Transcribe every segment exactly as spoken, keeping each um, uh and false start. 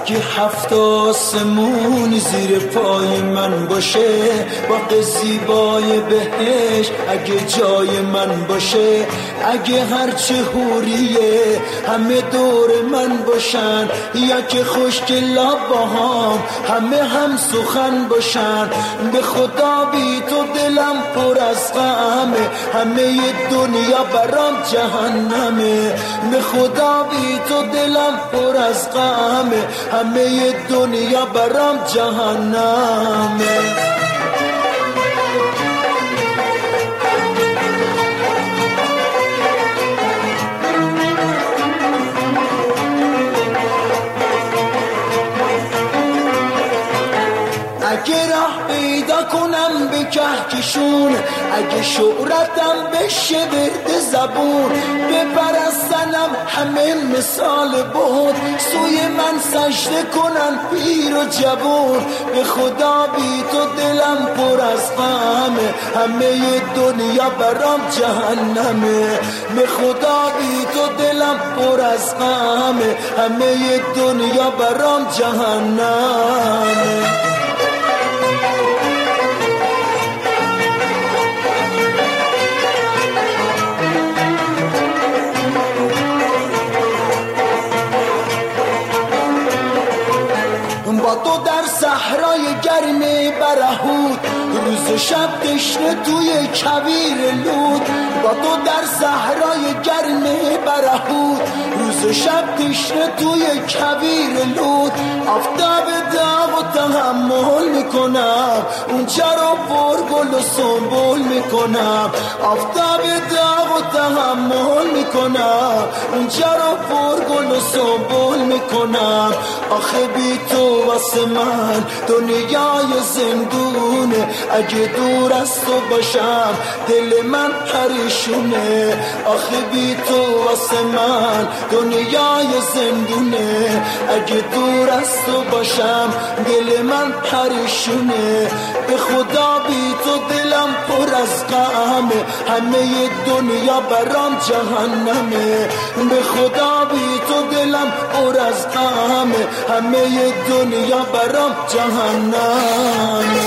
اگه هفت آسمون زیر پای من باشه، باغ زیبای بهش اگه جای من باشه، اگه هرچه حوریه همه دور من باشن، یا که خوشگلا باهام همه هم سخن باشن، به خدا بی تو دلم پر از غمه، همه دنیا برام جهنمه، به خدا بی تو دلم پر از غمه، همه دنیا برام جهنمه. اگه راه پیدا کنم به کهکشون، اگه شهرتم بشه ورد زبون، بپرستنم همه مثال بود، سوی من سجده کنن پیر و جوون، به خدا بی تو دلم پر از غمه، همه دنیا برام جهنمه، به خدا بی تو دلم پر از غمه، همه دنیا برام جهنمه. با تو در صحرای گرم برهوت، روز و شب تشنه توی کویر لود، با تو در صحرای گرم برهوت، روز و شب تشنه توی کویر لود، آفتاب داغ و تحمل میکنم، اونجا رو پر گل و سنبول میکنم، آفتاب داغ و تحمل میکنم، اونجا رو پر گل و سنبول میکنم، آخه بی تو واسه من دنیای زندونه، اگه دور از تو باشم دل من پریشونه، آخه بی تو واسه من دنیای زندونه، اگه دور از تو باشم دل من پریشونه، به خدا بی تو دلم پر از غمه، همه دنیا برام جهنمه، به خدا بی تو دلم پر از غمه، همه دنیا برام جهنمه.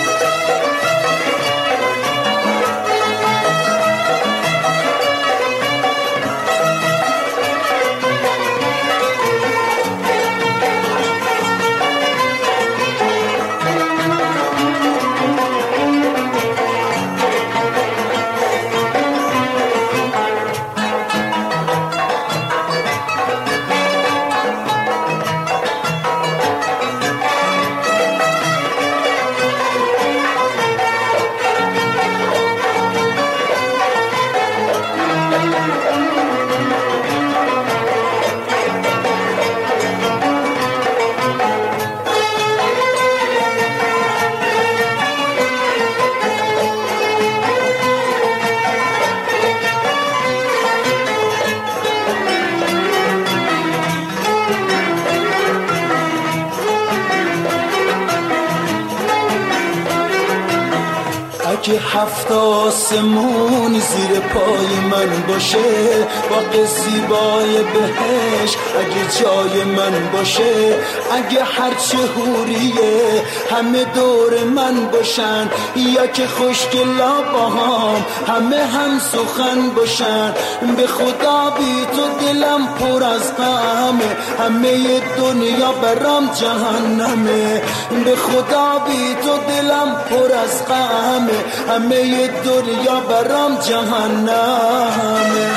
اگه هفت آسمون زیر پای من باشه، باغ زیبای بهش اگه جای من باشه، اگه هرچه حوریه همه دور من باشن، یا که خوشگلا باهام همه هم سخن باشن، به خدا بی تو دلم پر از غمه، همه دنیا برام جهنمه، به خدا بی تو دلم پر از غمه، همه دنیا برام جهنمه.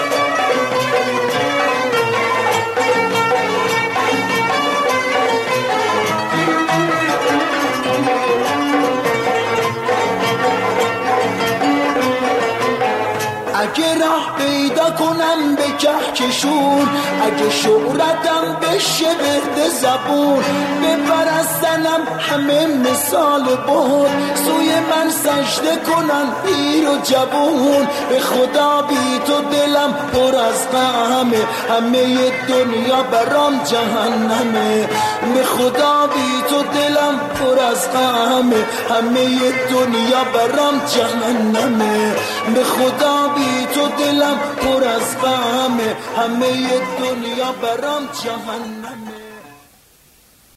اگه راه پیدا کنم به کهکشون، اگه شهرتم بشه ورد زبون، بپرستنم همه مثال بود، سوی من سجده کنن پیر و جوون، به خدا بی تو دلم پر از غمه، همه دنیا برام جهنمه، به خدا بی تو دلم پر از غمه، همه دنیا برام جهنمه، به خدا بی تو دلم پر از غمه، همه دنیا برام جهنمه.